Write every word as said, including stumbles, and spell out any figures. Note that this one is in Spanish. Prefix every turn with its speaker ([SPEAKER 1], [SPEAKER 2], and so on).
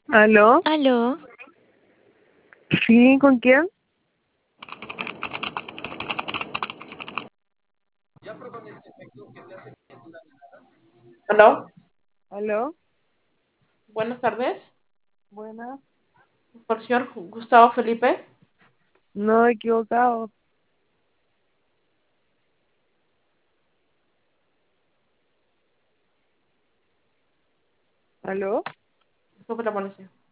[SPEAKER 1] ¿Aló?
[SPEAKER 2] Aló,
[SPEAKER 1] ¿Sí? ¿Con quién?
[SPEAKER 3] Aló,
[SPEAKER 1] ¿Aló?
[SPEAKER 3] buenas tardes.
[SPEAKER 1] Buenas.
[SPEAKER 3] Por señor Gustavo Felipe.
[SPEAKER 1] No, equivocado. ¿Aló?
[SPEAKER 3] Disculpe la molestia.